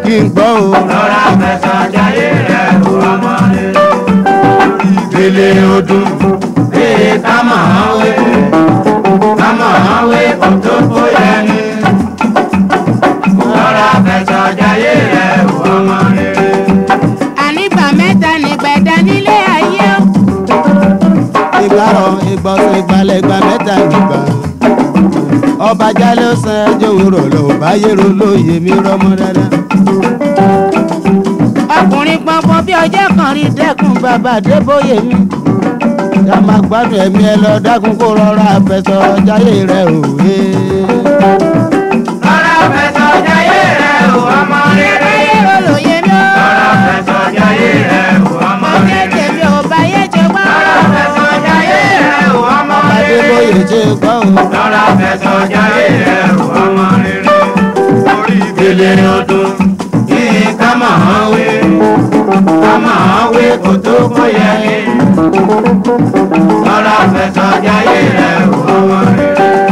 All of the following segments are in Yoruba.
kí n gbọ́ o. Rọra fẹsọ̀ jayé rẹ̀ o ọmọ rere. Ìgbélé ọdún bíi ká máa wé kò tó bóyá ní. Rọra fẹsọ̀ jayé rẹ̀ o ọmọ rere. Ànígbà mẹ́ta nìgbẹ̀dá nílé ayé o. Ìgbàrọ̀ ìgbọ̀nsẹ̀ ìgbàlẹ̀gbà mẹ́ta nìgbà. Ọba jálẹ̀ ó san ẹjọ́ òwúrọ̀ lọ bá yẹ̀rọ lóye mi rọ́mọ dáadáa. Ọkùnrin pọnpọn bí ọjọ́ kan rí dẹ́kun Bàbá Adébóyè mi. Ká máa gbádùn ẹ̀mí ẹ lọ dákun kó rọra fẹsọ̀ jayé rẹ̀ òwe. Rọra fẹsọ̀ jayé rẹ̀ o ọmọ rere. ayé olóye mi o. Rọra fẹsọ̀ jayé rẹ̀ o ọmọ Ọjọ́ rere. tèmi ò bá yé jẹ gbọ́. Rọra fẹsọ̀ jayé rẹ̀ o ọmọ rere. Adébóyè ṣe gbọ́ o. Rọra fẹsọ̀ jayé rẹ̀ o ọmọ rere. Orí ìgbélé ọdún yìí ká máa wé kò tó bóyá ní. Rọra fẹsọ̀ jayé rẹ̀ o ọmọ rere.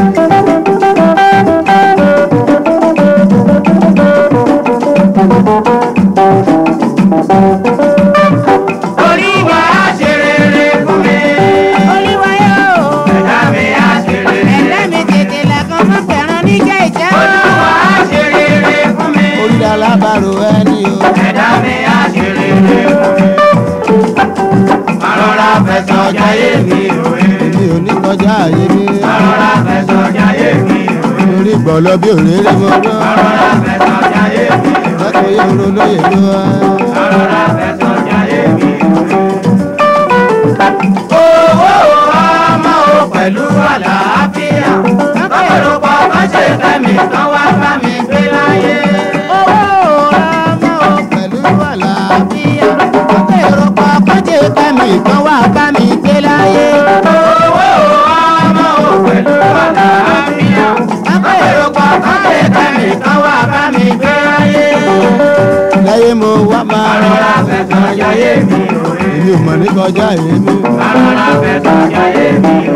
Orí wa á ṣe rere fún mi. Olúwa yóò. Ẹ̀dá mi á ṣe rere. Ẹ̀dá mi tètè làkàn mọ́ fẹ́ràn níjà ìjà. Olúwa á ṣe rere fún mi. Orí alábàárò ẹni o. Ẹ̀dá mi á ṣe rere fún mi. Rọra fẹsọ̀ jayé mi òye. Èmi ò ní kọjá àyè mi. Rọra fẹsọ̀ jayé mi òye. Orí gbọ̀lọ́ bí òréré mo gbọ́. Rọra fẹsọ̀ jayé mi òye. Lọ́kọ̀ yẹ oró lóye ló wá. Rọra fẹsọ̀ jayé mi òye. Owó ọmọ o pẹ̀lú àlàáfíà. Lọ́pọ̀lọpọ̀ bá ṣe fẹ́mi kan wá bá mi gbé láyé. Owó ọmọ ò Pẹ̀lú àlàáfíà. ọkọ̀ èrò kọ̀ọ̀kan jẹ́ kẹ́mi kan wá bá mi gbé láyé. Owó ọmọ o pẹ̀lú àlàáfíà. Lọ́pọ̀lọpọ̀ bá ṣe fẹ́mi kan wá bá mi gbé láyé. Láyé mo wá máa Rọra fẹsọ̀ jayé mi òye. Èmi ò mọ̀ ní kọjá àyè mi. Rọra fẹsọ̀ jayé mi òye.